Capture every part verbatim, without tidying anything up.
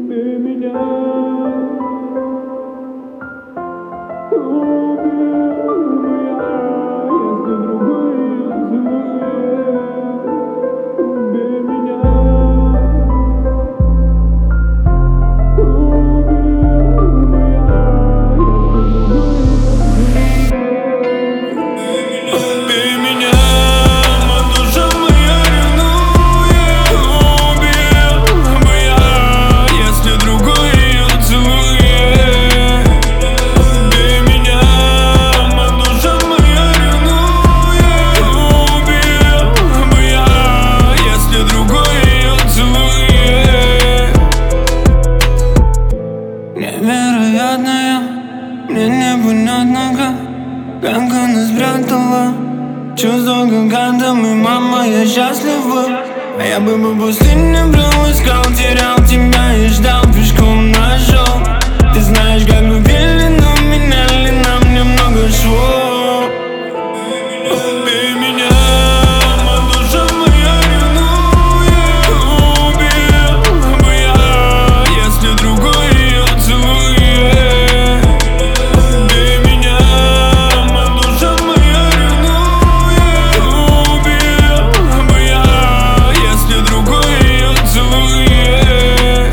Убей меня, убил бы я, если другой ее целует. Убей меня, убил бы я, если другой ее целует. Убей меня, моя душа моя ревнует. Убил бы я, если другой ее целует. Убей меня, моя душа моя ревнует. Убил бы я, если другой ее целует. Невероятная, мне непонятно как Как она спрятала чувства гигантами, мама, я счастлива. А я бы по пустыне брел, искал, терял тебя и ждал, пешком нашел. Ты знаешь, как любили, но меняли нам немного швов. Убей меня, моя душа моя ревнует. Убил бы я, если другой ее целует. Убей меня, моя душа моя ревнует. Убил бы я, если другой ее целует.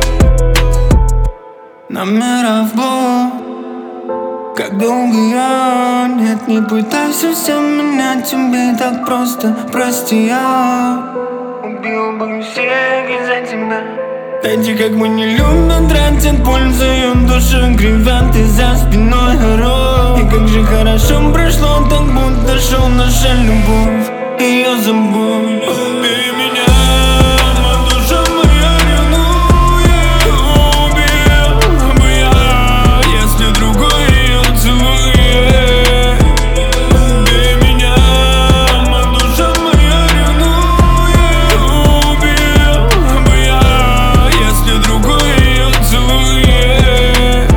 Номера в блог, как долго я. Нет, не пытайся все менять, тебе так просто. Прости, я убил бы всех из-за тебя. Эти, как мы не любят, тратят, пользуют души, кривят и за спиной горой. И как же хорошо прошло, так будто шел наша любовь. Ее забудь. Убей меня, моя душа моя ревнует. Убил бы я, если другой ее целует. Убей меня, моя душа моя ревнует. Убил бы я, если другой ее целует.